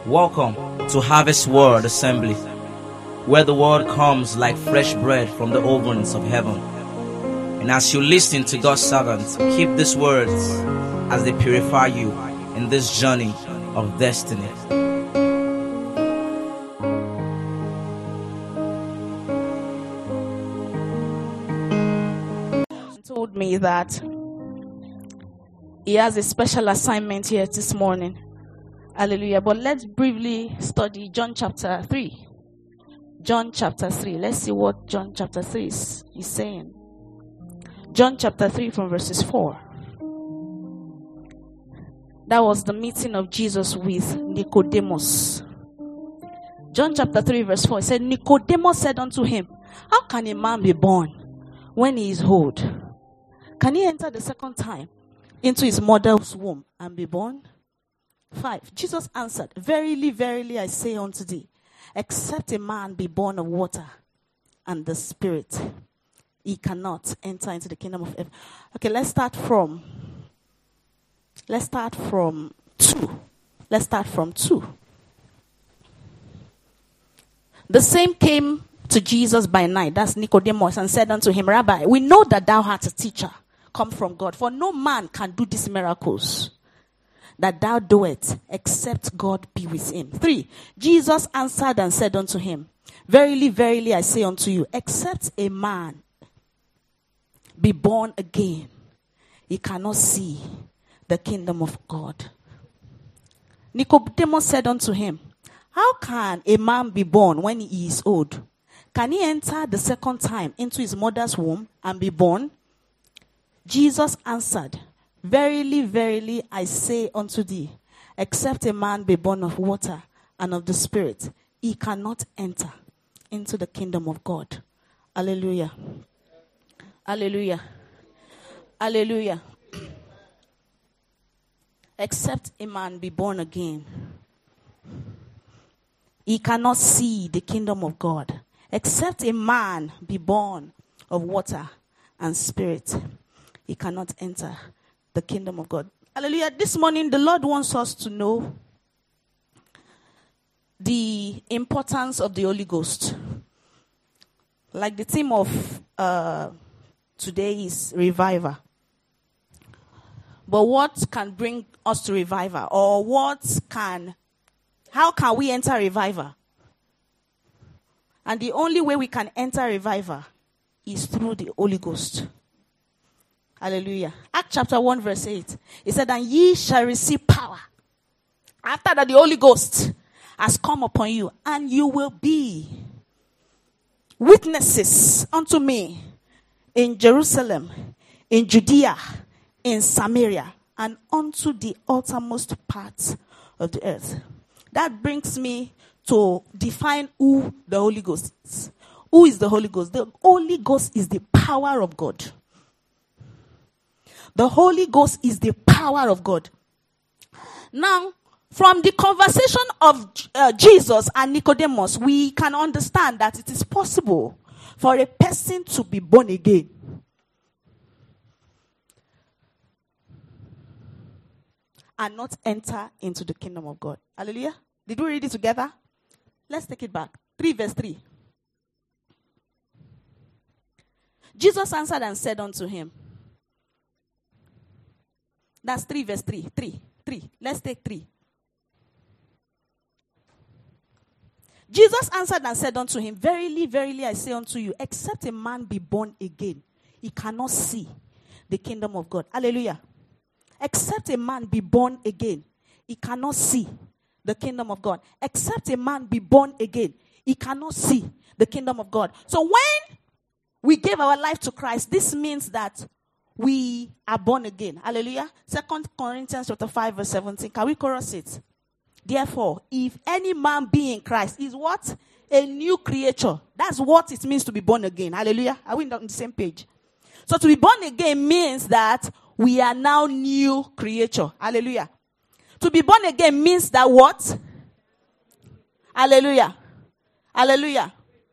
Welcome to Harvest Word Assembly, where the word comes like fresh bread from the ovens of heaven. And as you listen to God's servants, keep these words as they purify you in this journey of destiny. Told me that he has a special assignment here this morning. Hallelujah. But let's briefly study John chapter 3. John chapter 3. Let's see what John chapter 3 is saying. John chapter 3 from verses 4. That was the meeting of Jesus with Nicodemus. John chapter 3 verse 4. It said, Nicodemus said unto him, how can a man be born when he is old? Can he enter the second time into his mother's womb and be born? 5. Jesus answered, verily, verily, I say unto thee, except a man be born of water and the Spirit, he cannot enter into the kingdom of heaven. Okay, let's start from 2. Let's start from 2. The same came to Jesus by night, that's Nicodemus, and said unto him, Rabbi, we know that thou art a teacher come from God, for no man can do these miracles that thou doest, except God be with him. 3. Jesus answered and said unto him, verily, verily, I say unto you, except a man be born again, he cannot see the kingdom of God. Nicodemus said unto him, how can a man be born when he is old? Can he enter the second time into his mother's womb and be born? Jesus answered, verily, verily, I say unto thee, except a man be born of water and of the Spirit, he cannot enter into the kingdom of God. Hallelujah. Hallelujah. Hallelujah. Except a man be born again, he cannot see the kingdom of God. Except a man be born of water and Spirit, he cannot enter the kingdom of God. Hallelujah. This morning, the Lord wants us to know the importance of the Holy Ghost. Like the theme of today is revival. But what can bring us to revival? Or how can we enter revival? And the only way we can enter revival is through the Holy Ghost. Hallelujah. Acts chapter 1 verse 8. It said, and ye shall receive power after that the Holy Ghost has come upon you, and you will be witnesses unto me in Jerusalem, in Judea, in Samaria, and unto the uttermost parts of the earth. That brings me to define who the Holy Ghost is. Who is the Holy Ghost? The Holy Ghost is the power of God. The Holy Ghost is the power of God. Now, from the conversation of Jesus and Nicodemus, we can understand that it is possible for a person to be born again. And not enter into the kingdom of God. Hallelujah. Did we read it together? Let's take it back. 3 verse 3. Jesus answered and said unto him. That's 3 verse 3. 3. Let's take 3. Jesus answered and said unto him, verily, verily, I say unto you, except a man be born again, he cannot see the kingdom of God. Hallelujah. Except a man be born again, he cannot see the kingdom of God. Except a man be born again, he cannot see the kingdom of God. So when we gave our life to Christ, this means that we are born again. Hallelujah. 2 Corinthians chapter 5 verse 17. Can we chorus it? Therefore, if any man be in Christ, is what? A new creature. That's what it means to be born again. Hallelujah. Are we on the same page? So to be born again means that we are now new creature. Hallelujah. To be born again means that what? Hallelujah. Hallelujah.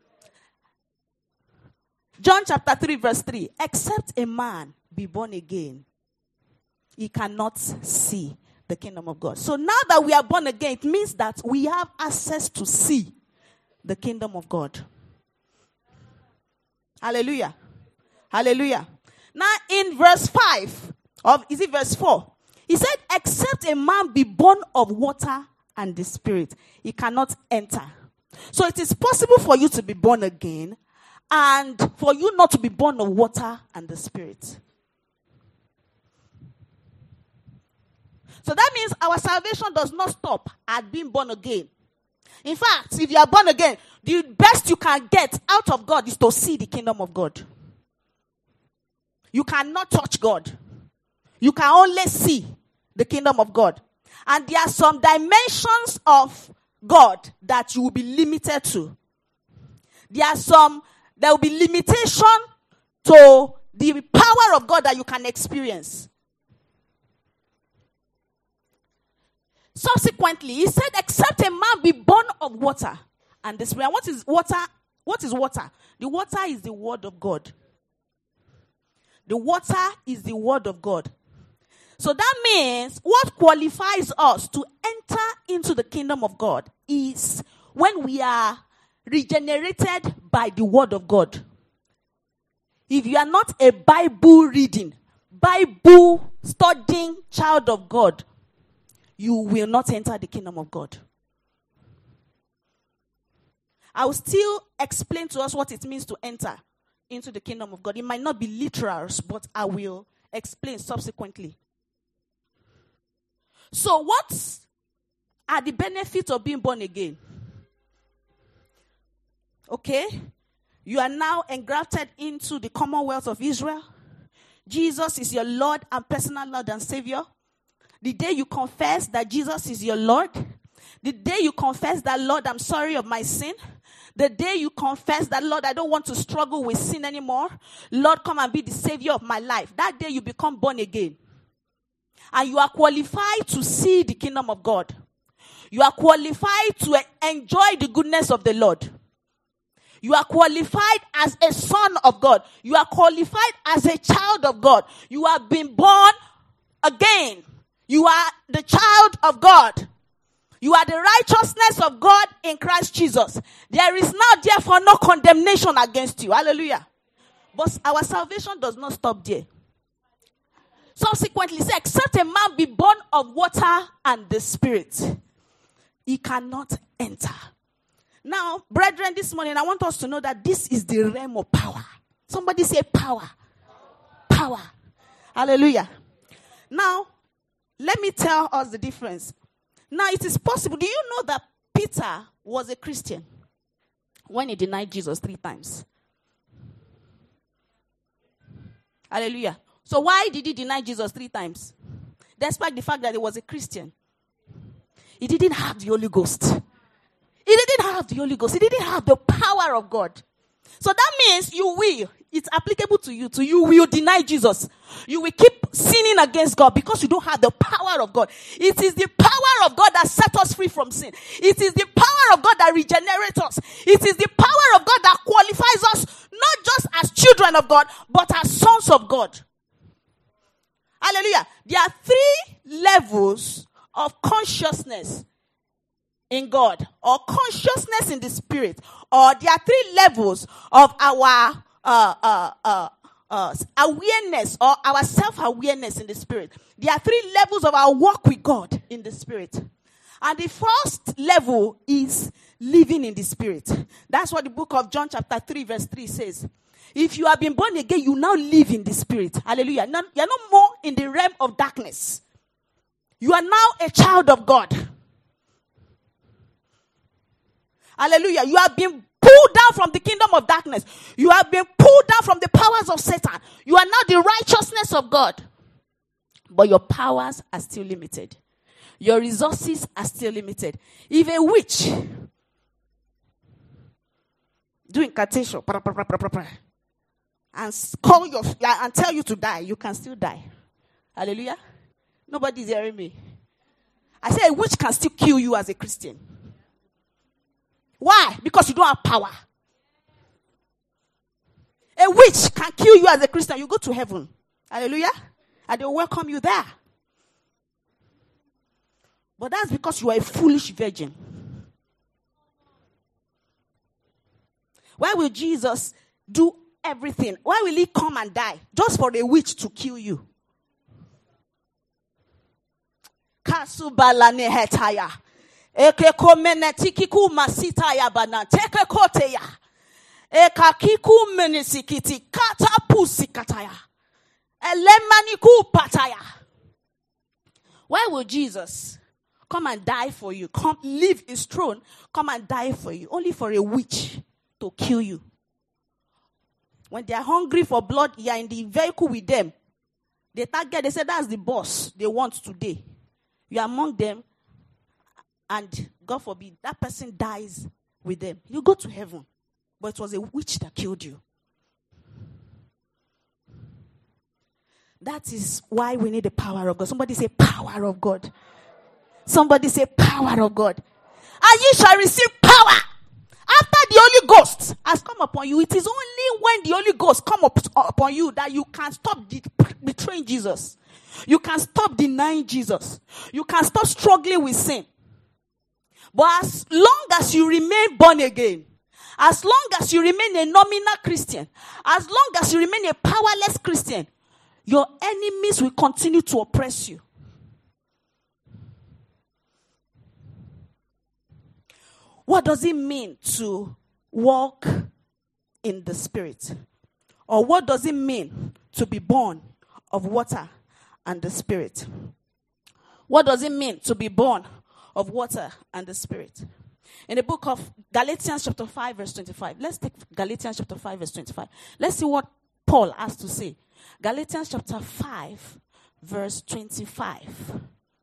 John chapter 3 verse 3. Except a man be born again, he cannot see the kingdom of God. So now that we are born again, it means that we have access to see the kingdom of God. Hallelujah. Hallelujah. Now in verse 5, is it verse 4? He said, except a man be born of water and the Spirit, he cannot enter. So it is possible for you to be born again and for you not to be born of water and the Spirit. So that means our salvation does not stop at being born again. In fact, if you are born again, the best you can get out of God is to see the kingdom of God. You cannot touch God. You can only see the kingdom of God. And there are some dimensions of God that you will be limited to. There will be limitation to the power of God that you can experience. Subsequently, he said, except a man be born of water and the Spirit. And what is water? What is water? The water is the word of God. The water is the word of God. So that means what qualifies us to enter into the kingdom of God is when we are regenerated by the word of God. If you are not a Bible reading, Bible studying child of God, you will not enter the kingdom of God. I will still explain to us what it means to enter into the kingdom of God. It might not be literal, but I will explain subsequently. So what are the benefits of being born again? Okay, you are now engrafted into the Commonwealth of Israel. Jesus is your Lord and personal Lord and Savior. The day you confess that Jesus is your Lord, the day you confess that, Lord, I'm sorry of my sin, the day you confess that, Lord, I don't want to struggle with sin anymore, Lord, come and be the Savior of my life, that day you become born again. And you are qualified to see the kingdom of God. You are qualified to enjoy the goodness of the Lord. You are qualified as a son of God. You are qualified as a child of God. You have been born again. You are the child of God. You are the righteousness of God in Christ Jesus. There is now therefore no condemnation against you. Hallelujah. But our salvation does not stop there. Subsequently, say, except a man be born of water and the Spirit, he cannot enter. Now, brethren, this morning I want us to know that this is the realm of power. Somebody say power. Power. Hallelujah. Now, let me tell us the difference. Now, it is possible. Do you know that Peter was a Christian when he denied Jesus 3 times? Hallelujah. So why did he deny Jesus 3 times? Despite the fact that he was a Christian. He didn't have the Holy Ghost. He didn't have the Holy Ghost. He didn't have the power of God. So that means you will. It's applicable to you. To you will deny Jesus. You will keep sinning against God because you don't have the power of God. It is the power of God that sets us free from sin. It is the power of God that regenerates us. It is the power of God that qualifies us not just as children of God, but as sons of God. Hallelujah. There are 3 levels of consciousness in God, or consciousness in the Spirit, or there are 3 levels of our awareness or our self-awareness in the Spirit. There are 3 levels of our walk with God in the Spirit. And the first level is living in the Spirit. That's what the book of John chapter 3 verse 3 says. If you have been born again, you now live in the Spirit. Hallelujah. You're no more in the realm of darkness. You are now a child of God. Hallelujah. You have been pulled down from the kingdom of darkness. You have been pulled down from the powers of Satan. You are now the righteousness of God. But your powers are still limited. Your resources are still limited. If a witch do incantation and call you and tell you to die, you can still die. Hallelujah. Nobody's hearing me. I say a witch can still kill you as a Christian. Why? Because you don't have power. A witch can kill you as a Christian. You go to heaven. Hallelujah. And they'll welcome you there. But that's because you are a foolish virgin. Why will Jesus do everything? Why will he come and die? Just for a witch to kill you. Kasubalane hetaya. Ekeko menetikiku masitaya bana. Teke koteya. Ekakiku menisikiti. Katapusi kataya. Elemaniku pataya. Why will Jesus come and die for you? Come leave his throne. Come and die for you. Only for a witch to kill you. When they are hungry for blood, you are in the vehicle with them. They target, they say that's the boss they want today. You are among them, and God forbid, that person dies with them. You go to heaven. But it was a witch that killed you. That is why we need the power of God. Somebody say power of God. Somebody say power of God. And ye shall receive power after the Holy Ghost has come upon you. It is only when the Holy Ghost come upon you that you can stop betraying Jesus. You can stop denying Jesus. You can stop struggling with sin. But as long as you remain born again, as long as you remain a nominal Christian, as long as you remain a powerless Christian, your enemies will continue to oppress you. What does it mean to walk in the Spirit? Or what does it mean to be born of water and the Spirit? What does it mean to be born of water and the Spirit? In the book of Galatians chapter 5 verse 25. Let's take Galatians chapter 5 verse 25. Let's see what Paul has to say. Galatians chapter 5 verse 25.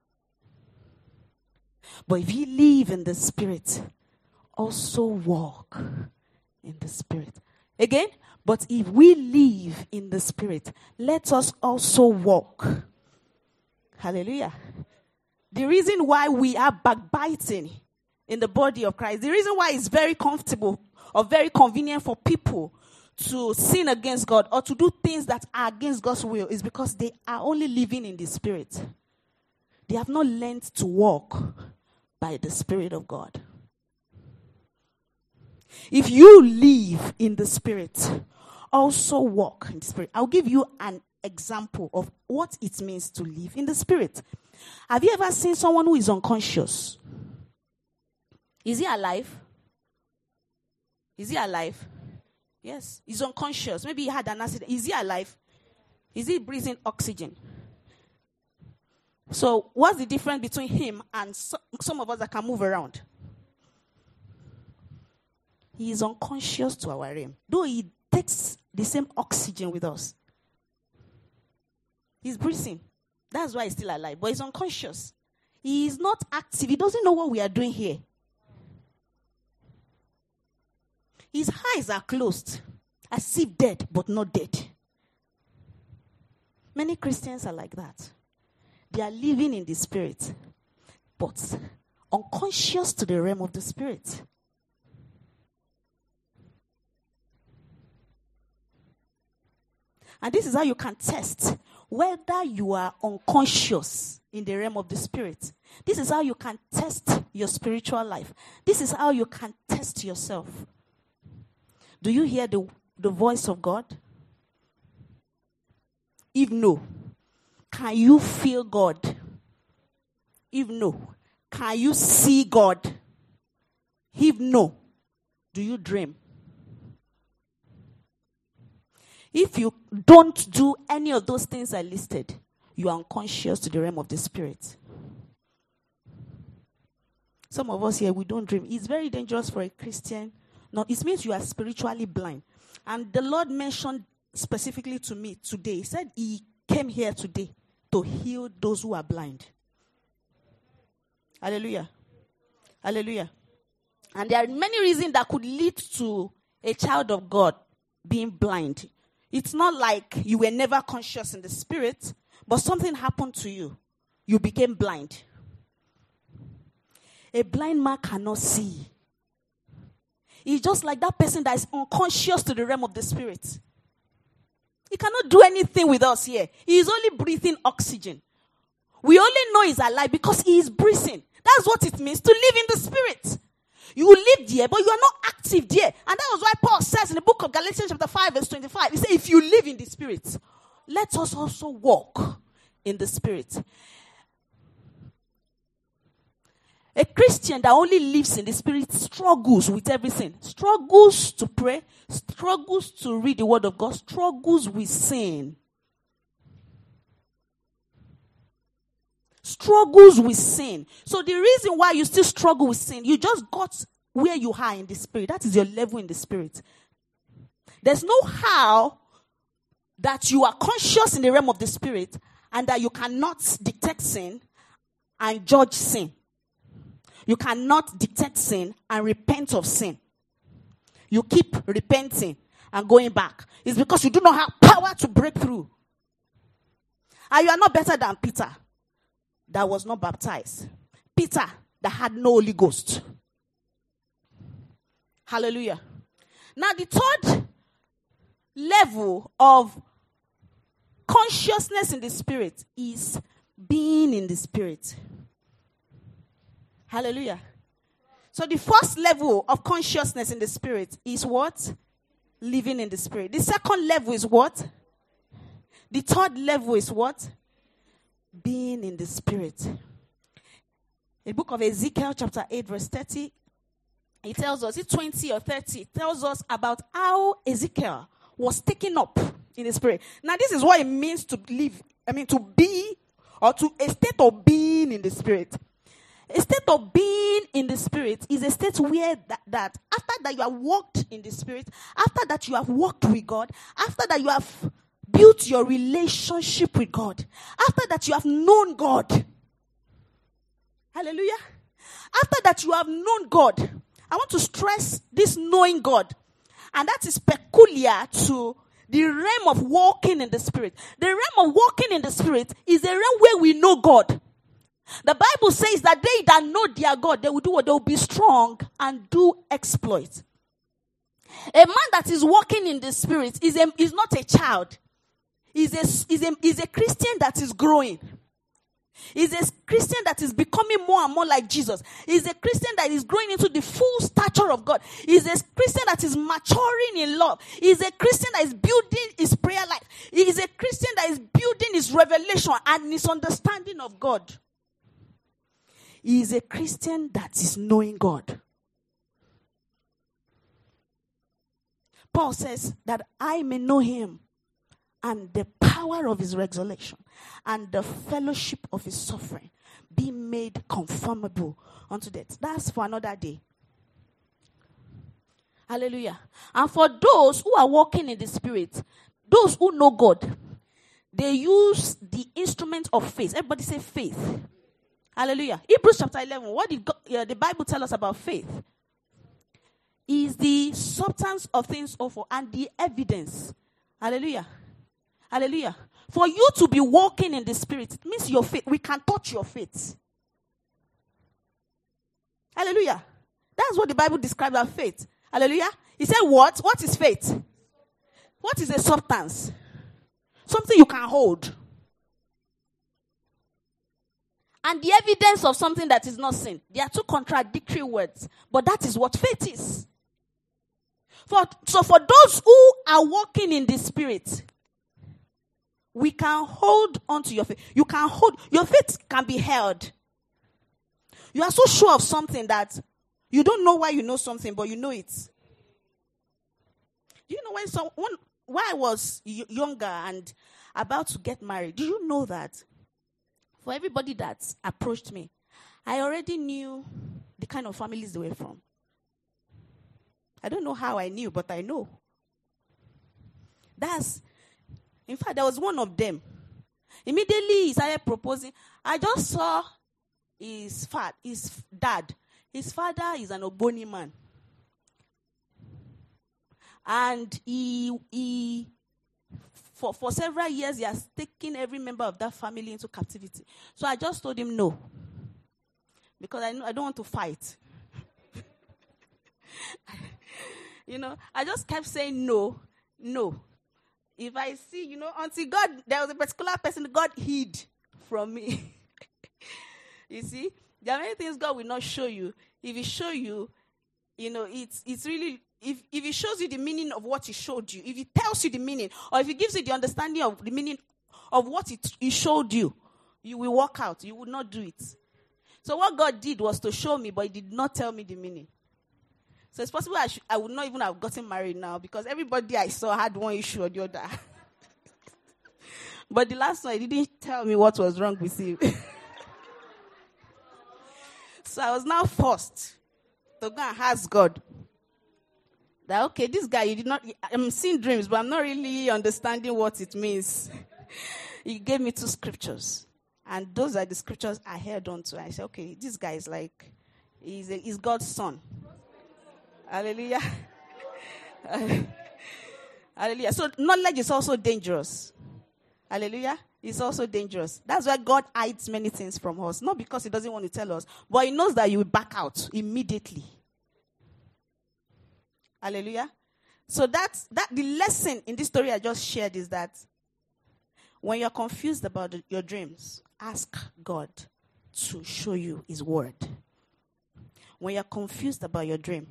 But if ye live in the Spirit, also walk in the Spirit. Again, but if we live in the Spirit, let us also walk. Hallelujah. The reason why we are backbiting in the body of Christ, the reason why it's very comfortable or very convenient for people to sin against God or to do things that are against God's will is because they are only living in the Spirit. They have not learned to walk by the Spirit of God. If you live in the Spirit, also walk in the Spirit. I'll give you an example of what it means to live in the Spirit. Have you ever seen someone who is unconscious? Is he alive? Is he alive? Yes. He's unconscious. Maybe he had an accident. Is he alive? Is he breathing oxygen? So what's the difference between him and some of us that can move around? He is unconscious to our realm. Though he takes the same oxygen with us. He's breathing. That's why he's still alive. But he's unconscious. He is not active. He doesn't know what we are doing here. His eyes are closed. As if dead, but not dead. Many Christians are like that. They are living in the Spirit, but unconscious to the realm of the Spirit. And this is how you can test whether you are unconscious in the realm of the Spirit. This is how you can test your spiritual life. This is how you can test yourself. Do you hear the voice of God? If no, can you feel God? If no, can you see God? If no, do you dream? If you don't do any of those things I listed, you are unconscious to the realm of the Spirit. Some of us here, we don't dream. It's very dangerous for a Christian. No, it means you are spiritually blind. And the Lord mentioned specifically to me today. He said he came here today to heal those who are blind. Hallelujah. Hallelujah. And there are many reasons that could lead to a child of God being blind. It's not like you were never conscious in the Spirit, but something happened to you. You became blind. A blind man cannot see. He's just like that person that is unconscious to the realm of the Spirit. He cannot do anything with us here. He is only breathing oxygen. We only know he's alive because he is breathing. That's what it means to live in the Spirit. You live there, but you are not active there. And that was why Paul says in the book of Galatians chapter 5 verse 25, he says, if you live in the Spirit, let us also walk in the Spirit. A Christian that only lives in the Spirit struggles with everything. Struggles to pray, struggles to read the Word of God, struggles with sin. Struggles with sin. So the reason why you still struggle with sin, you just got where you are in the Spirit. That is your level in the Spirit. There's no how that you are conscious in the realm of the Spirit and that you cannot detect sin and judge sin. You cannot detect sin and repent of sin. You keep repenting and going back. It's because you do not have power to break through. And you are not better than Peter that was not baptized. Peter that had no Holy Ghost. Hallelujah. Now the third level of consciousness in the Spirit is being in the Spirit. Hallelujah. So the first level of consciousness in the Spirit is what? Living in the Spirit. The second level is what? The third level is what? Being in the Spirit. In the book of Ezekiel chapter 8 verse 30, it tells us, it's 20 or 30, it tells us about how Ezekiel was taken up in the Spirit. Now this is what it means to live, to be, or to a state of being in the Spirit. A state of being in the Spirit is a state where that after that you have walked in the Spirit, after that you have walked with God, after that you have built your relationship with God, after that you have known God. Hallelujah. After that you have known God, I want to stress this knowing God. And that is peculiar to the realm of walking in the Spirit. The realm of walking in the Spirit is a realm where we know God. The Bible says that they that know their God, they will do what? They will be strong and do exploit. A man that is walking in the Spirit is not a child. Is a Christian that is growing. Is a Christian that is becoming more and more like Jesus. Is a Christian that is growing into the full stature of God. Is a Christian that is maturing in love. Is a Christian that is building his prayer life. Is a Christian that is building his revelation and his understanding of God. He is a Christian that is knowing God. Paul says that I may know him and the power of his resurrection and the fellowship of his suffering, be made conformable unto death. That's for another day. Hallelujah. And for those who are walking in the Spirit, those who know God, they use the instrument of faith. Everybody say faith. Hallelujah. Hebrews chapter 11. What did the Bible tell us about faith? Is the substance of things hoped for and the evidence. Hallelujah. Hallelujah. For you to be walking in the Spirit, it means your faith. We can touch your faith. Hallelujah. That's what the Bible describes as faith. Hallelujah. He said what? What is faith? What is a substance? Something you can hold. And the evidence of something that is not seen. They are two contradictory words. But that is what faith is. So for those who are walking in the Spirit, we can hold on to your faith. You can hold. Your faith can be held. You are so sure of something that you don't know why you know something, but you know it. Do you know when I was younger and about to get married, do you know that for everybody that approached me, I already knew the kind of families they were from. I don't know how I knew, but I know. In fact, there was one of them. Immediately he started proposing. I just saw his dad. His father is an Ogboni man. And for several years, he has taken every member of that family into captivity. So I just told him no. Because I don't want to fight. I just kept saying no. If I see, until God, there was a particular person God hid from me. You see? There are many things God will not show you. If He show you, it's really, if He shows you the meaning of what He showed you, if He tells you the meaning, or if He gives you the understanding of the meaning of what He showed you, you will walk out. You will not do it. So what God did was to show me, but He did not tell me the meaning. So it's possible I would not even have gotten married now, because everybody I saw had one issue or the other. But the last one, He didn't tell me what was wrong with him. So I was now forced to go and ask God that, okay, this guy, I'm seeing dreams, but I'm not really understanding what it means. He gave me 2 scriptures. And those are the scriptures I held on to. I said, okay, this guy is like, he's God's son. Hallelujah. Hallelujah. So knowledge is also dangerous. Hallelujah. It's also dangerous. That's why God hides many things from us. Not because He doesn't want to tell us, but He knows that you will back out immediately. Hallelujah. So that the lesson in this story I just shared is that when you're confused about your dreams, ask God to show you His word. When you're confused about your dream,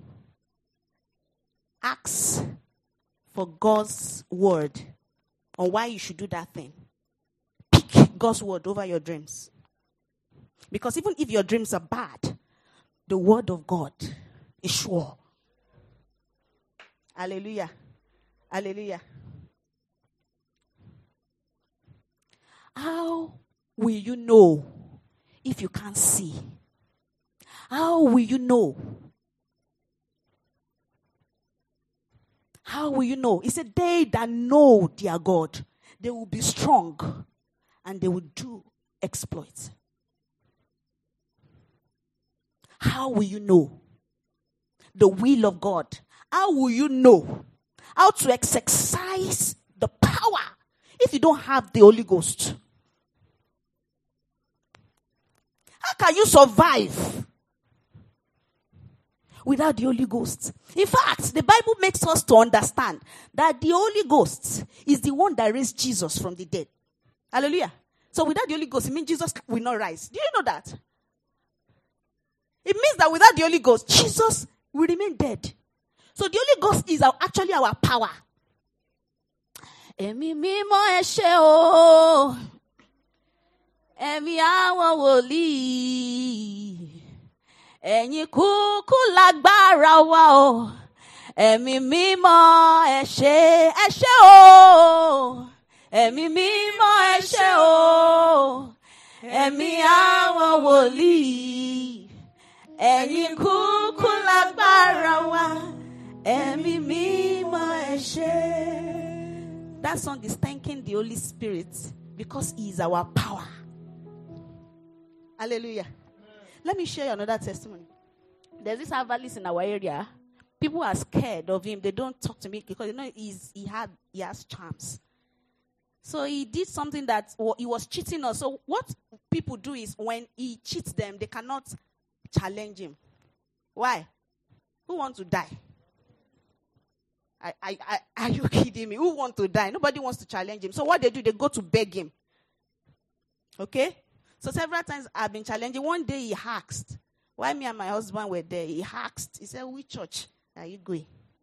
ask for God's word on why you should do that thing. Pick God's word over your dreams. Because even if your dreams are bad, the word of God is sure. Hallelujah. Hallelujah. How will you know if you can't see? How will you know? How will you know? He said, they that know their God, they will be strong and they will do exploits. How will you know the will of God? How will you know how to exercise the power if you don't have the Holy Ghost? How can you survive without the Holy Ghost? In fact, the Bible makes us to understand that the Holy Ghost is the one that raised Jesus from the dead. Hallelujah. So without the Holy Ghost, it means Jesus will not rise. Do you know that? It means that without the Holy Ghost, Jesus will remain dead. So the Holy Ghost is actually our power. Ẹ̀mí mímọ́ ẹ ṣé o, ẹ̀mí àwọn wòlíì, ẹ̀yin kúkú lágbára wa o, ẹ̀mí mímọ́ ẹ ṣé o, ẹ̀mí mímọ́ ẹ ṣé o, ẹ̀mí àwọn wòlíì, ẹ̀yin kúkú lágbára wa, ẹ̀mí mímọ́ ẹ ṣé. That song is thanking the Holy Spirit because He is our power. Hallelujah. Let me share you another testimony. There's this herbalist in our area. People are scared of him. They don't talk to me because he has charms. So he did something that he was cheating us. So what people do is when he cheats them, they cannot challenge him. Why? Who wants to die? Are you kidding me? Who wants to die? Nobody wants to challenge him. So what they do, they go to beg him. Okay? So several times I've been challenging. One day he asked, while me and my husband were there, he asked, he said, which church are you going?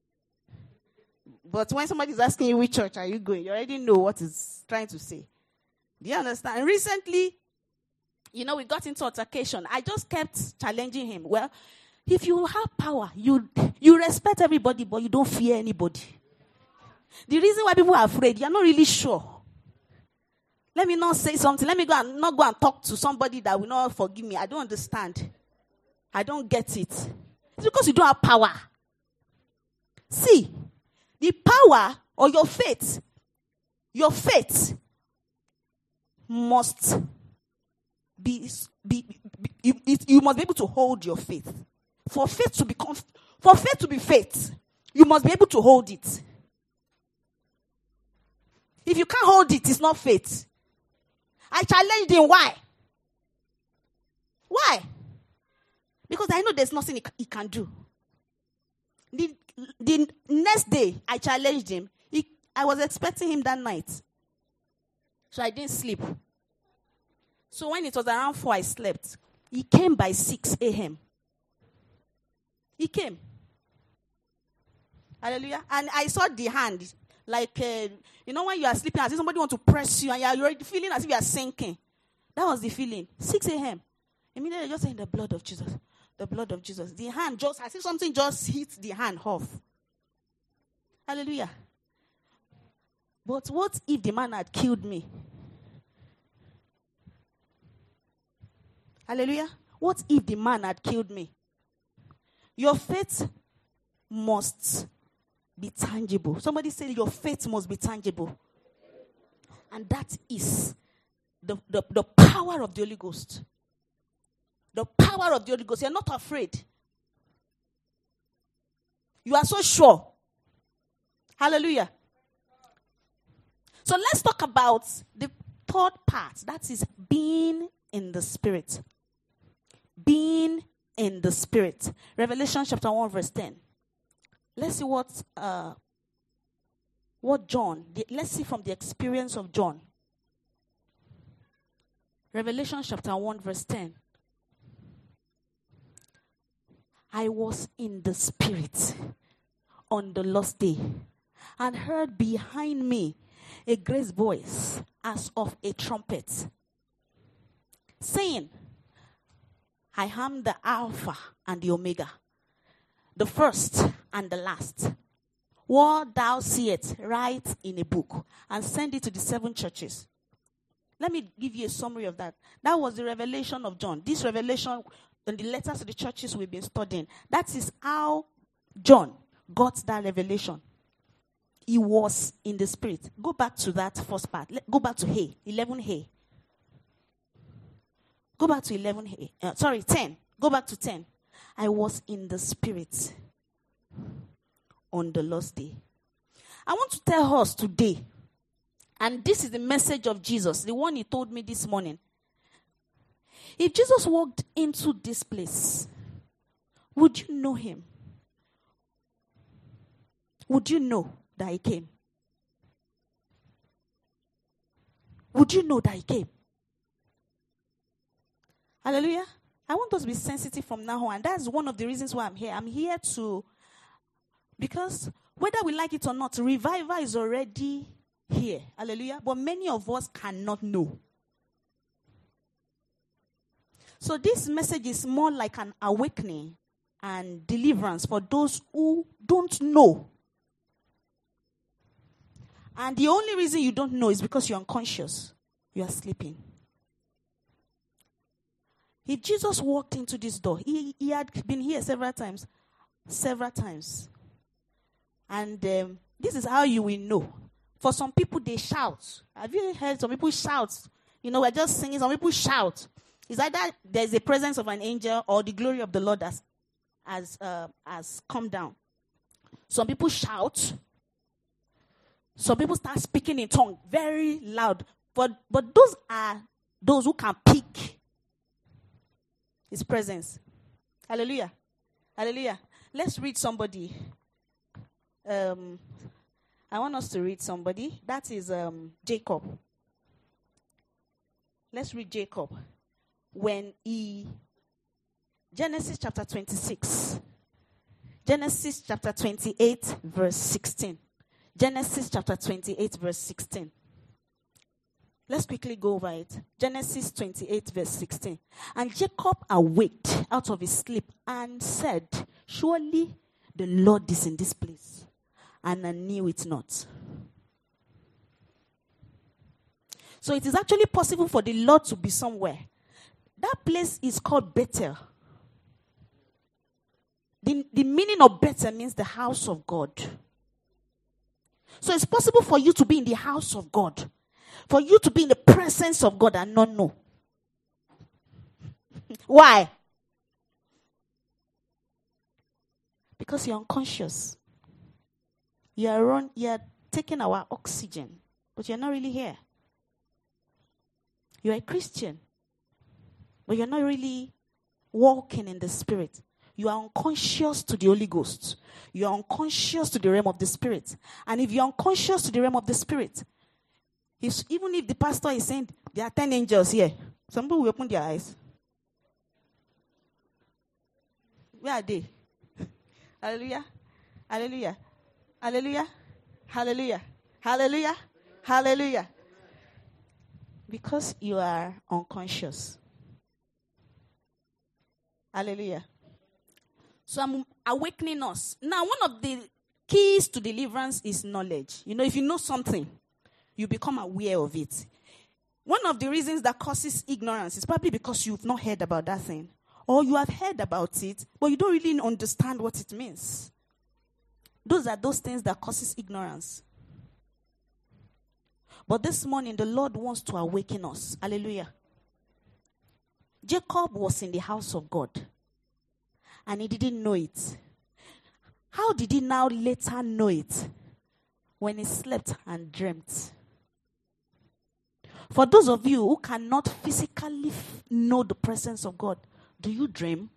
But when somebody is asking you which church are you going, you already know what he's trying to say. Do you understand? And recently, we got into altercation. I just kept challenging him. Well, if you have power, you respect everybody, but you don't fear anybody. The reason why people are afraid, you're not really sure. Let me not say something. Let me not go and talk to somebody that will not forgive me. I don't understand. I don't get it. It's because you don't have power. See, the power or your faith must be you must be able to hold your faith. For faith to be faith, you must be able to hold it. If you can't hold it, it's not faith. I challenged him. Why? Why? Because I know there's nothing he can do. The next day, I challenged him. I was expecting him that night. So I didn't sleep. So when it was around 4, I slept. He came by 6 a.m. He came. Hallelujah. And I saw the hand. Like, when you are sleeping, as if somebody wants to press you and you're already feeling as if you are sinking. That was the feeling. 6 a.m. Immediately just saying the blood of Jesus. The blood of Jesus. The hand just, as if something just hit the hand off. Hallelujah. But what if the man had killed me? Hallelujah. What if the man had killed me? Your faith must be tangible. Somebody said your faith must be tangible. And that is the power of the Holy Ghost. The power of the Holy Ghost. You're not afraid. You are so sure. Hallelujah. So let's talk about the third part. That is being in the Spirit. Being in the Spirit. Revelation chapter 1 verse 10. Let's see what John, let's see from the experience of John. Revelation chapter 1 verse 10. I was in the Spirit on the last day and heard behind me a great voice as of a trumpet, saying, I am the Alpha and the Omega, the first and the last. What thou seest, write in a book and send it to the 7 churches. Let me give you a summary of that. That was the revelation of John. This revelation in the letters to the churches we've been studying. That is how John got that revelation. He was in the Spirit. Go back to that first part. Go back to 11. Go back to 11. 10. Go back to 10. I was in the Spirit on the last day. I want to tell us today, and this is the message of Jesus, the one he told me this morning. If Jesus walked into this place, would you know him? Would you know that he came? Would you know that he came? Hallelujah. I want us to be sensitive from now on. And that's one of the reasons why I'm here. I'm here because whether we like it or not, revival is already here. Hallelujah. But many of us cannot know. So this message is more like an awakening and deliverance for those who don't know. And the only reason you don't know is because you're unconscious. You are sleeping. If Jesus walked into this door, he had been here several times. And this is how you will know. For some people, they shout. Have you heard some people shout? We're just singing. Some people shout. It's either there's a presence of an angel or the glory of the Lord has come down. Some people shout. Some people start speaking in tongue very loud. But those are those who can pick his presence. Hallelujah. Hallelujah. Let's read somebody. I want us to read somebody. That is Jacob. Let's read Jacob. Genesis chapter 26. Genesis chapter 28 verse 16. Genesis chapter 28 verse 16. Let's quickly go over it. Genesis 28 verse 16. And Jacob awaked out of his sleep and said, surely the Lord is in this place, and I knew it not. So it is actually possible for the Lord to be somewhere. That place is called Bethel. The meaning of Bethel means the house of God. So it's possible for you to be in the house of God. For you to be in the presence of God and not know. Why? Because you're unconscious. You are taking our oxygen, but you're not really here. You're a Christian, but you're not really walking in the Spirit. You are unconscious to the Holy Ghost. You are unconscious to the realm of the Spirit. And if you're unconscious to the realm of the Spirit, even if the pastor is saying there are 10 angels here, some people will open their eyes. Where are they? Hallelujah. Hallelujah. Hallelujah. Hallelujah. Hallelujah. Hallelujah. Because you are unconscious. Hallelujah. So I'm awakening us. Now, one of the keys to deliverance is knowledge. You know, if you know something, you become aware of it. One of the reasons that causes ignorance is probably because you've not heard about that thing. Or you have heard about it, but you don't really understand what it means. Those are those things that causes ignorance. But this morning, the Lord wants to awaken us. Hallelujah. Jacob was in the house of God. And he didn't know it. How did he now later know it? When he slept and dreamt. For those of you who cannot physically know the presence of God, do you dream?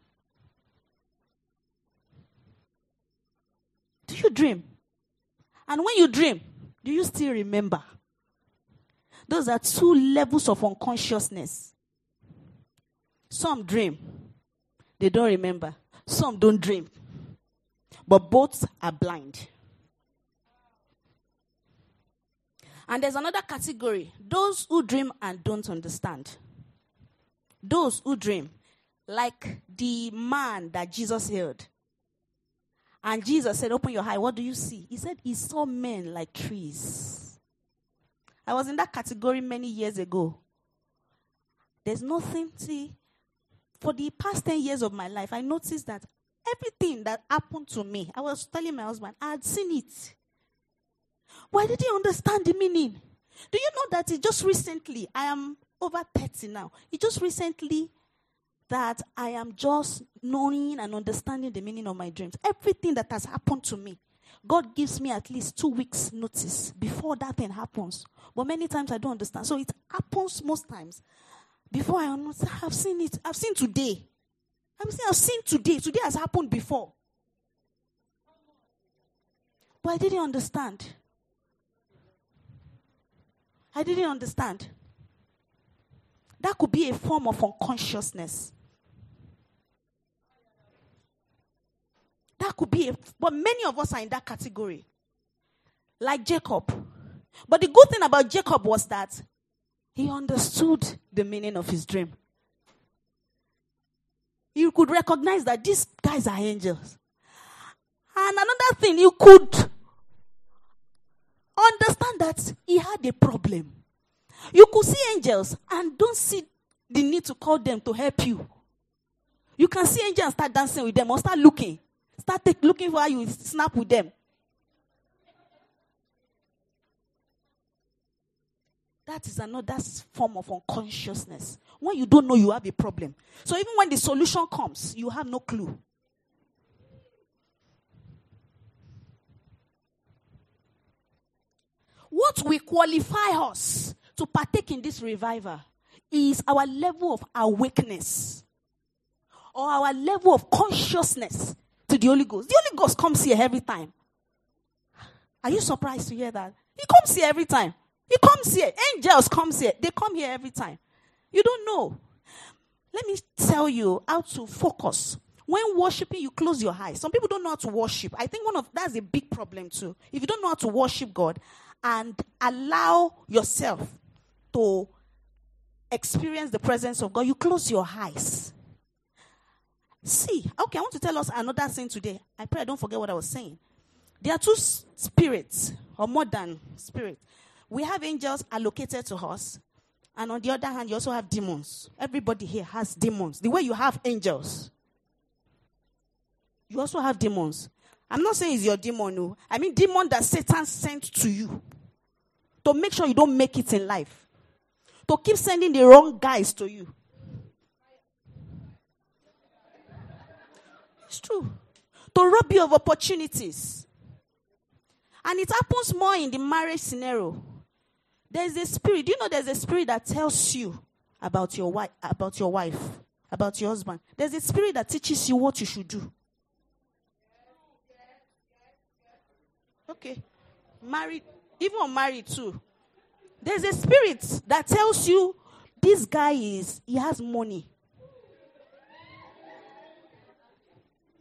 Do you dream? And when you dream, do you still remember? Those are two levels of unconsciousness. Some dream. They don't remember. Some don't dream. But both are blind. And there's another category. Those who dream and don't understand. Those who dream. Like the man that Jesus healed. And Jesus said, open your eye. What do you see? He said he saw men like trees. I was in that category many years ago. There's nothing, see, for the past 10 years of my life, I noticed that everything that happened to me, I was telling my husband, I had seen it. Why did he understand the meaning? Do you know that it just recently, I am over 30 now, it just recently that I am just knowing and understanding the meaning of my dreams. Everything that has happened to me, God gives me at least 2 weeks notice before that thing happens. But many times I don't understand. So it happens most times before I understand. I've seen it. I've seen today. I've seen today. Today has happened before. But I didn't understand. I didn't understand. That could be a form of unconsciousness. That could be, but many of us are in that category. Like Jacob. But the good thing about Jacob was that he understood the meaning of his dream. You could recognize that these guys are angels. And another thing, you could understand that he had a problem. You could see angels and don't see the need to call them to help you. You can see angels and start dancing with them or start looking. Start looking for how you snap with them. That is another form of unconsciousness. When you don't know you have a problem. So even when the solution comes, you have no clue. What will qualify us to partake in this revival is our level of awakeness or our level of consciousness to the Holy Ghost. The Holy Ghost comes here every time. Are you surprised to hear that? He comes here every time. He comes here. Angels comes here. They come here every time. You don't know. Let me tell you how to focus. When worshiping, you close your eyes. Some people don't know how to worship. I think that's a big problem too. If you don't know how to worship God and allow yourself to experience the presence of God, you close your eyes. See, okay, I want to tell us another thing today. I pray I don't forget what I was saying. There are two spirits, or more than spirits. We have angels allocated to us. And on the other hand, you also have demons. Everybody here has demons. The way you have angels, you also have demons. I'm not saying it's your demon, no. I mean demon that Satan sent to you to make sure you don't make it in life. To keep sending the wrong guys to you. It's true. To rob you of opportunities. And it happens more in the marriage scenario. There's a spirit. Do you know there's a spirit that tells you about your wife, about your husband? There's a spirit that teaches you what you should do. Okay. Married, even unmarried too. There's a spirit that tells you this guy he has money.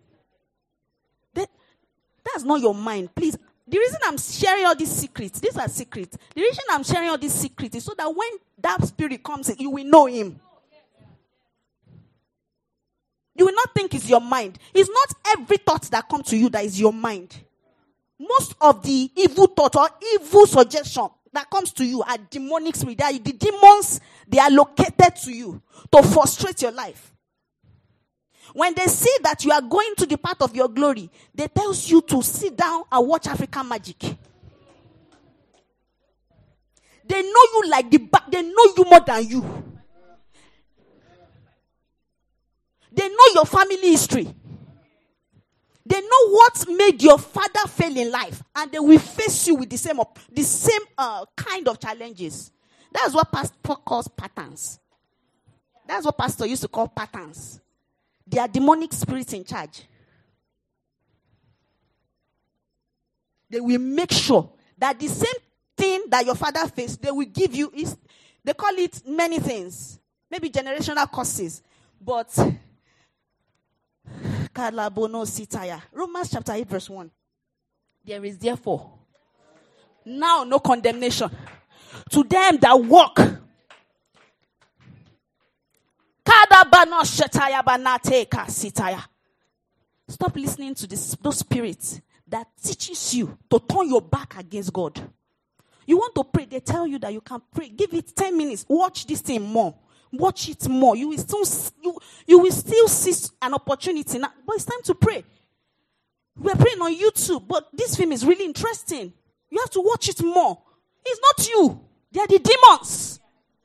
That's not your mind. Please. The reason I'm sharing all these secrets, these are secrets. The reason I'm sharing all these secrets is so that when that spirit comes in, you will know him. You will not think it's your mind. It's not every thought that comes to you that is your mind. Most of the evil thought or evil suggestion that comes to you are demonic spirit. The demons, they are located to you to frustrate your life. When they see that you are going to the path of your glory, they tell you to sit down and watch African Magic. They know you like the back. They know you more than you. They know your family history. They know what made your father fail in life, and they will face you with the same kind of challenges. That's what Pastor calls patterns. That's what Pastor used to call patterns. They are demonic spirits in charge. They will make sure that the same thing that your father faced, they will give you. They call it many things. Maybe generational curses. But Romans chapter 8 verse 1. There is therefore now no condemnation to them that walk. Stop listening to those spirits that teaches you to turn your back against God. You want to pray, they tell you that you can pray. Give it 10 minutes. Watch this thing more. Watch it more. You will still see an opportunity now. But it's time to pray. We're praying on YouTube, but this film is really interesting. You have to watch it more. It's not you. They are the demons.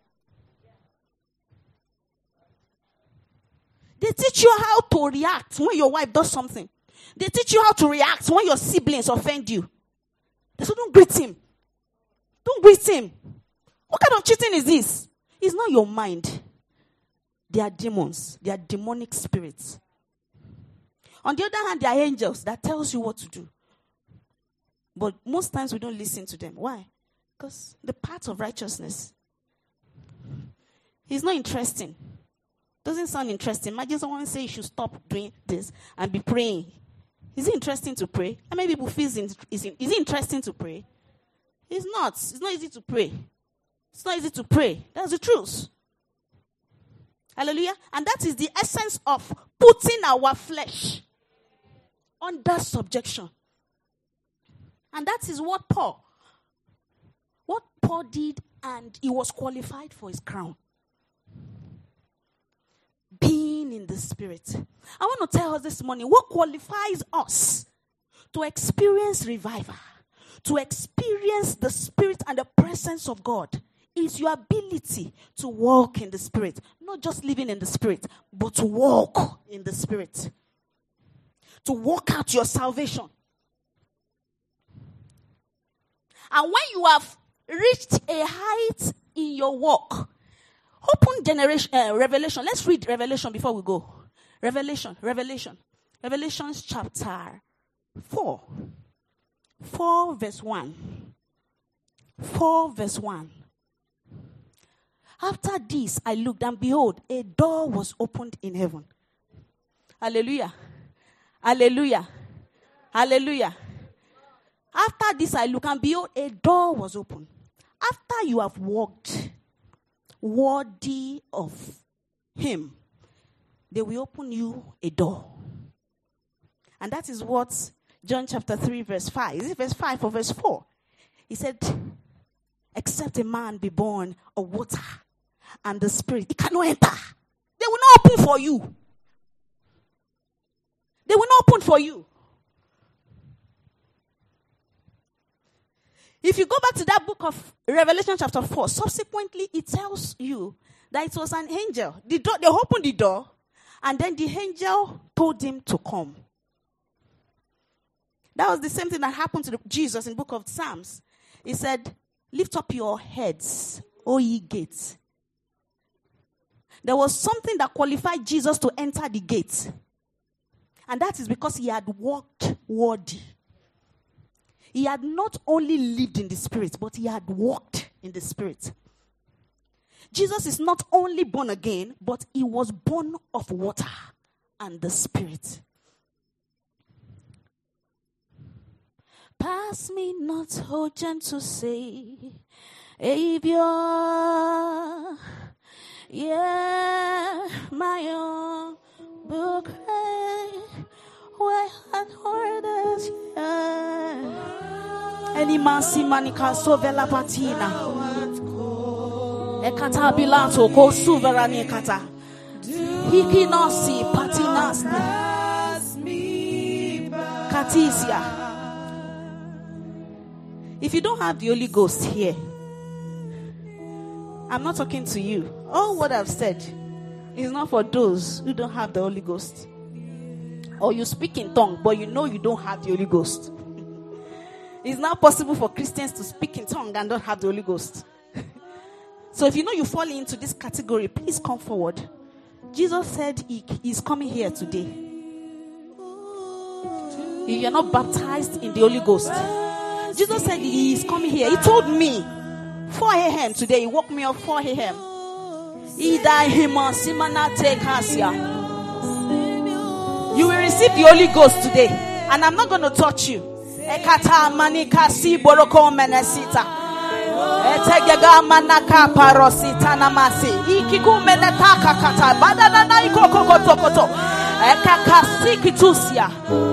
They teach you how to react when your wife does something. They teach you how to react when your siblings offend you. They say, don't greet him. Don't greet him. What kind of cheating is this? It's not your mind. They are demons. They are demonic spirits. On the other hand, there are angels that tells you what to do. But most times we don't listen to them. Why? Because the path of righteousness is not interesting. Doesn't sound interesting. Imagine someone say you should stop doing this and be praying. Is it interesting to pray? How many people feel is it interesting to pray? It's not. It's not easy to pray. It's not easy to pray. That's the truth. Hallelujah. And that is the essence of putting our flesh under subjection. And that is what Paul did, and he was qualified for his crown. Being in the Spirit. I want to tell us this morning what qualifies us to experience revival, to experience the Spirit and the presence of God, is your ability to walk in the Spirit. Not just living in the Spirit, but to walk in the Spirit. To walk out your salvation. And when you have reached a height in your walk, open Revelation. Let's read Revelation before we go. Revelation chapter 4. 4 verse 1. 4 verse 1. After this I looked, and behold, a door was opened in heaven. Hallelujah. Hallelujah. Hallelujah. After this I looked, and behold, a door was opened. After you have walked worthy of him, they will open you a door. And that is what John chapter 3 verse 5. Is it verse 5 or verse 4? He said, except a man be born of water and the Spirit, he cannot enter. They will not open for you. They will not open for you. If you go back to that book of Revelation chapter 4, subsequently it tells you that it was an angel. They opened the door, and then the angel told him to come. That was the same thing that happened to Jesus in the book of Psalms. He said, lift up your heads, O ye gates. There was something that qualified Jesus to enter the gates. And that is because he had walked worthy. He had not only lived in the Spirit, but he had walked in the Spirit. Jesus is not only born again, but he was born of water and the Spirit. Pass me not, oh gentle Savior. Yeah, my own book. Where had orders? Any masi manika sovela patina. Ekata bilanto ko suverani kata. Hiki nasi patinas. Katisia. If you don't have the Holy Ghost here, I'm not talking to you. All what I've said is not for those who don't have the Holy Ghost. Or you speak in tongue, but you know you don't have the Holy Ghost. It's not possible for Christians to speak in tongue and don't have the Holy Ghost. So if you know you fall into this category, please come forward. Jesus said he is coming here today. If you're not baptized in the Holy Ghost, Jesus said he is coming here. He told me 4 a.m. today. He woke me up 4 a.m. You will receive the Holy Ghost today. And I'm not going to touch you. Ekata manika si boroko menesita. Etegega manaka parosita namasi. Ikiku menetaka kata. Badana iko kokotokoto. Ekaka sikitusia.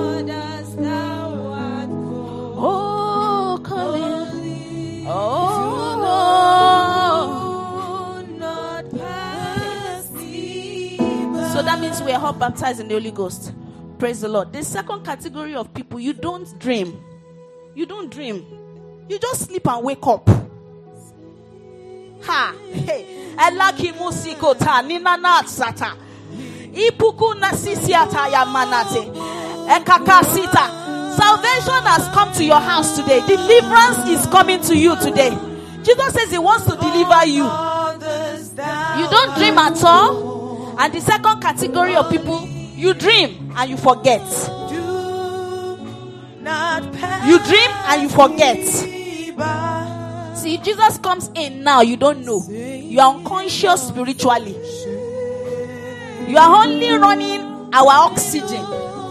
Oh, come in. Oh, not pass me by. So that means we are all baptized in the Holy Ghost. Praise the Lord. The second category of people, you don't dream. You don't dream. You just sleep and wake up. Ha! Hey. Elaki musiko ta ninana sata. Ipuku nasisiata ya manate. Ekakasita. Salvation has come to your house today. Deliverance is coming to you today. Jesus says he wants to deliver you. You don't dream at all. And the second category of people, you dream and you forget. You dream and you forget. See, if Jesus comes in now, you don't know. You are unconscious spiritually. You are only running our oxygen.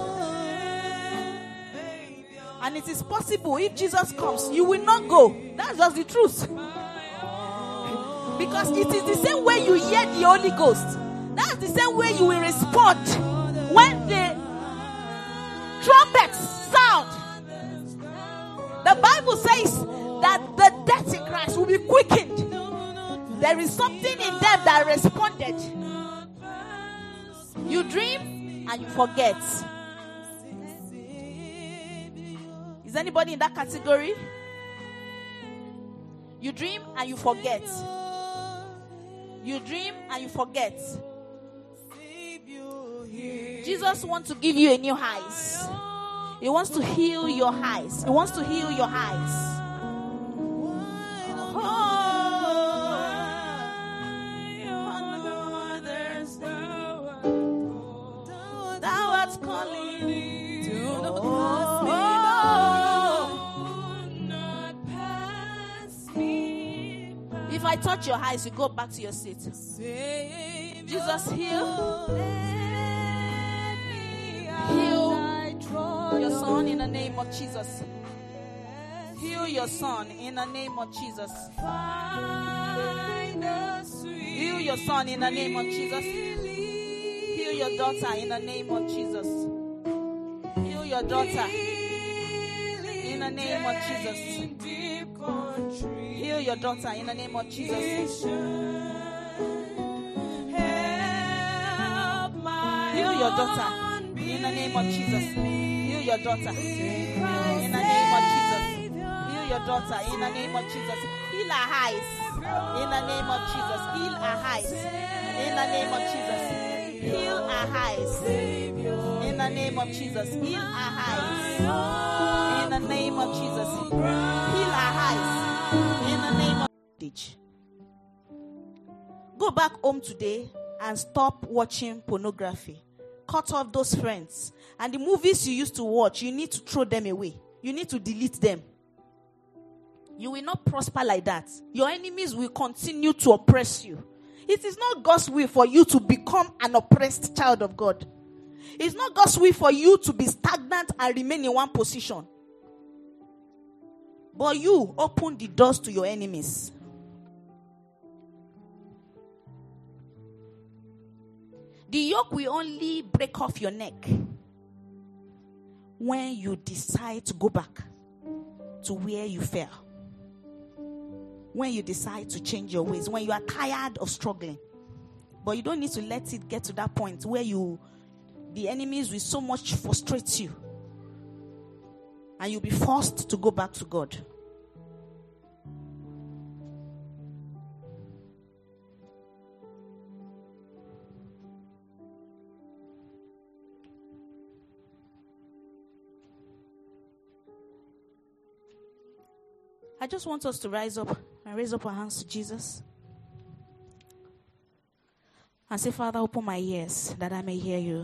And it is possible if Jesus comes, you will not go. That's just the truth. Because it is the same way you hear the Holy Ghost. That's the same way you will respond when the trumpets sound. The Bible says that the dead in Christ will be quickened. There is something in them that responded. You dream and you forget. Is anybody in that category? You dream and you forget. You dream and you forget. Jesus wants to give you a new eyes. He wants to heal your eyes. He wants to heal your eyes. Thou art calling to the If I touch your eyes, you go back to your seat. Jesus, heal. Heal your son in the name of Jesus. Heal your son in the name of Jesus. Heal your son in the name of Jesus. Heal your daughter in the name of Jesus. Heal your daughter in the name of Jesus. Heal your daughter in the name of Jesus. Heal your daughter in the name of Jesus. Heal your daughter in the name of Jesus. Heal your daughter in the name of Jesus. Heal her eyes in the name of Jesus. Heal her eyes in the name of Jesus. Heal her eyes in the name of Jesus. Heal her eyes in the name of Jesus. Heal her eyes in the name of Jesus. Go back home today and stop watching pornography. Cut off those friends. And the movies you used to watch, you need to throw them away. You need to delete them. You will not prosper like that. Your enemies will continue to oppress you. It is not God's will for you to become an oppressed child of God. It's not God's will for you to be stagnant and remain in one position. But you open the doors to your enemies. The yoke will only break off your neck when you decide to go back to where you fell. When you decide to change your ways. When you are tired of struggling. But you don't need to let it get to that point where the enemies will so much frustrate you. And you'll be forced to go back to God. I just want us to rise up and raise up our hands to Jesus. And say, Father, open my ears that I may hear you.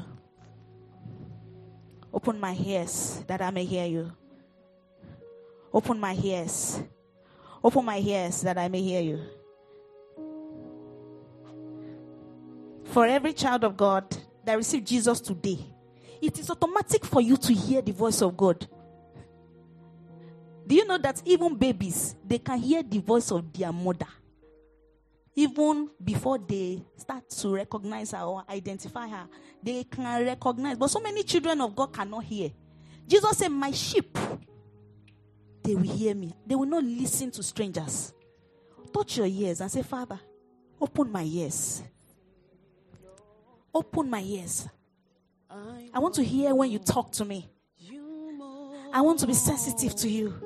Open my ears that I may hear you. Open my ears. Open my ears that I may hear you. For every child of God that received Jesus today, it is automatic for you to hear the voice of God. Do you know that even babies, they can hear the voice of their mother? Even before they start to recognize her or identify her, they can recognize. But so many children of God cannot hear. Jesus said, my sheep, they will hear me. They will not listen to strangers. Touch your ears and say, Father, open my ears. Open my ears. I want to hear when you talk to me. I want to be sensitive to you.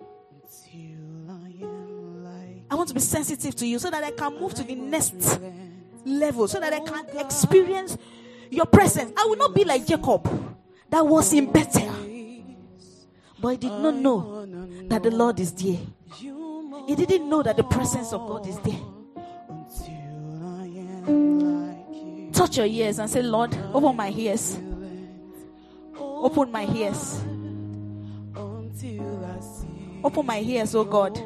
I want to be sensitive to you so that I can move to the next level, so that I can experience your presence. I will not be like Jacob that was in Bethel, but he did not know that the Lord is there. He didn't know that the presence of God is there. Touch your ears and say, Lord, open my ears. Open my ears. Open my ears, oh God.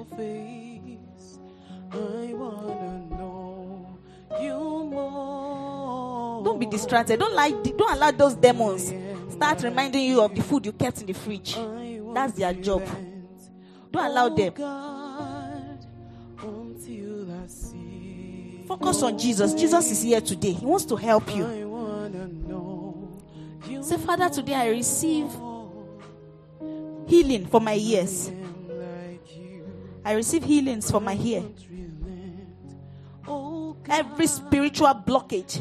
Don't be distracted. Don't allow those demons start reminding you of the food you kept in the fridge. That's their job. Don't allow them. Focus on Jesus. Jesus is here today. He wants to help you. Say, Father, today I receive healing for my ears. I receive healings for my ear. Every spiritual blockage,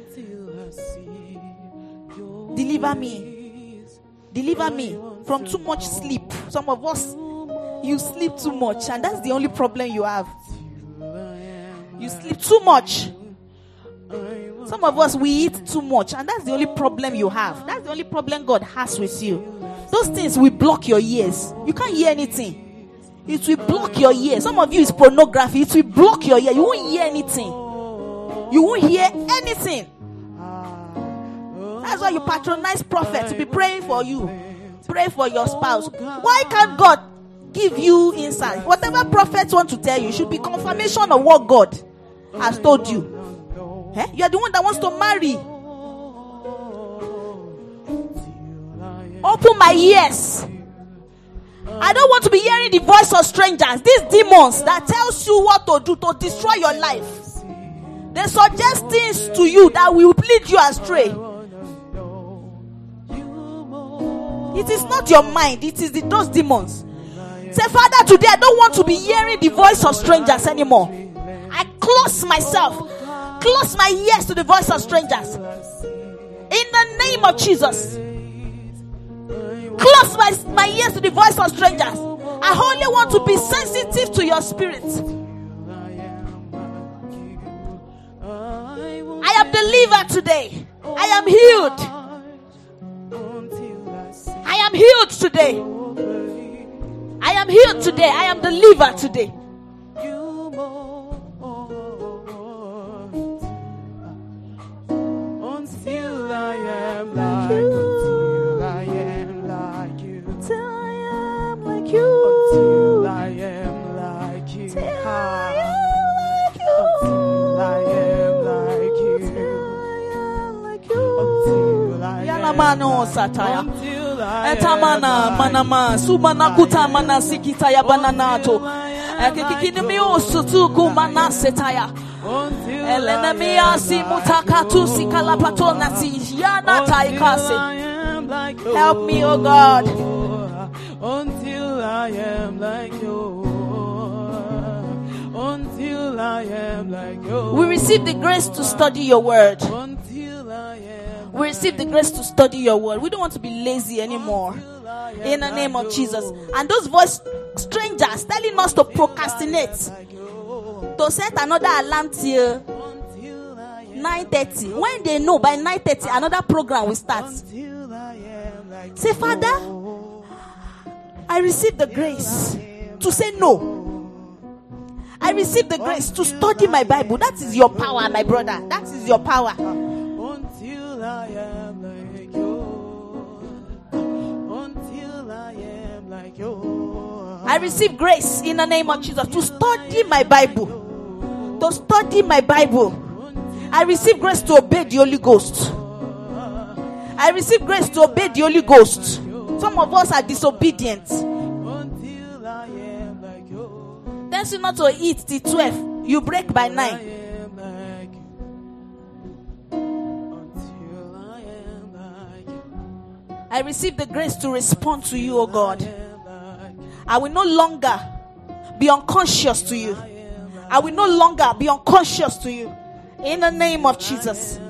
deliver me. Deliver me from too much sleep. Some of us, you sleep too much, and that's the only problem you have. You sleep too much. Some of us, we eat too much, and that's the only problem you have. That's the only problem God has with you. Those things will block your ears. You can't hear anything. It will block your ears. Some of you is pornography. It will block your ear. You won't hear anything. You won't hear anything. That's why you patronize prophets to be praying for you. Pray for your spouse. Why can't God give you insight? Whatever prophets want to tell you should be confirmation of what God has told you. You are the one that wants to marry. Open my ears. I don't want to be hearing the voice of strangers. These demons that tells you what to do to destroy your life. They suggest things to you that will lead you astray. It is not your mind. It is those demons. Say, Father, today I don't want to be hearing the voice of strangers anymore. I close myself. Close my ears to the voice of strangers. In the name of Jesus. Close my ears to the voice of strangers. I only want to be sensitive to your spirit. I am delivered today. I am healed. I am healed today. I am healed today. I am delivered today. Until I am like you. Until I am like you. Until I am like you. Until I am like you. Until I am like you. Until I am like you. Until I am like you. Etamana manama subana kuta mana sikita ya bananato. Ekikini mi osutuku mana setaya. Elena mi asi mutakatu sikalapato nasi yana taikase. Help me, oh God. Until I am like you. Until I am like you. We receive the grace to study your word. Until I am. We receive the grace to study your word. We don't want to be lazy anymore. In the name of Jesus. And those voice strangers telling us to procrastinate, to set another alarm till 9:30. When they know by 9:30 another program will start. Say, Father, I receive the grace to say no. I receive the grace to study my Bible. That is your power, my brother. That is your power. Until I am like you. Until I am like you. I receive grace in the name of Jesus to study my Bible. To study my Bible. I receive grace to obey the Holy Ghost. I receive grace to obey the Holy Ghost. Some of us are disobedient. Until I am like you. Tells you not to eat till 12. You break by 9. I am like you. Until I am like you. I receive the grace to respond to you, O God. I am like you. I will no longer be unconscious to you. I will no longer be unconscious to you. In the name of Jesus.